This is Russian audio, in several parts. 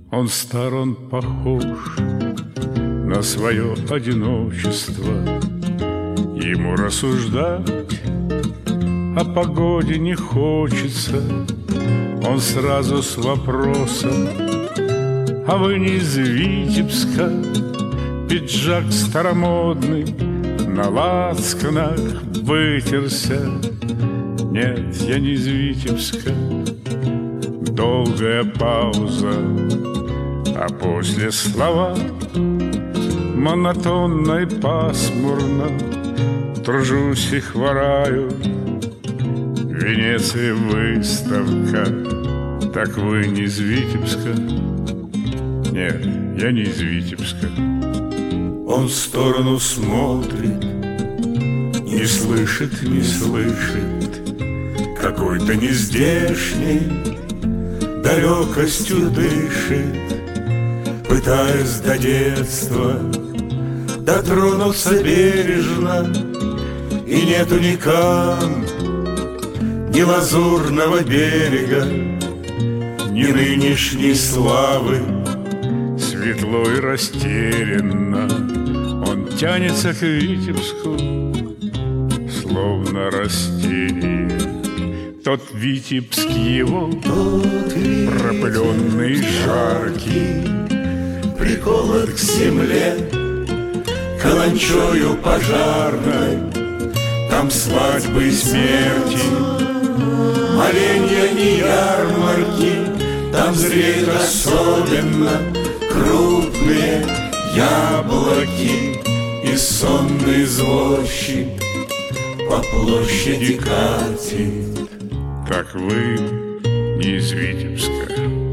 Он стар, он похож на свое одиночество. Ему рассуждать о погоде не хочется. Он сразу с вопросом: а вы не из Витебска? Пиджак старомодный на лацканах вытерся. Нет, я не из Витебска. Долгая пауза, а после слова монотонно и пасмурно. Тружусь и хвораю, в Венеции выставка. Так вы не из Витебска? Нет, я не из Витебска. Он в сторону смотрит, не слышит, не слышит. Какой-то нездешний далекостью дышит, пытаясь до детства дотронуться бережно. И нету ни кам, ни лазурного берега, ни нынешней славы. Светло и растерянно он тянется к Витебску, словно растение. Тот Витебск его, пропыленный, жаркий, приколот к земле каланчою пожарной. Там свадьбы и смерти, моленья и ярмарки. Там зреют особенно крупные яблоки. И сонный извозчик по площади катит. Так вы не из Витебска.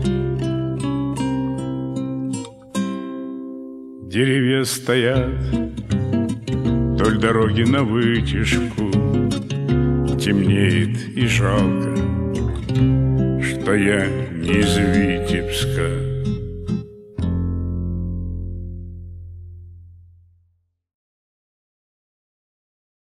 Деревья стоят вдоль дороги навытяжку. Темнеет и жалко, что я не из Витебска.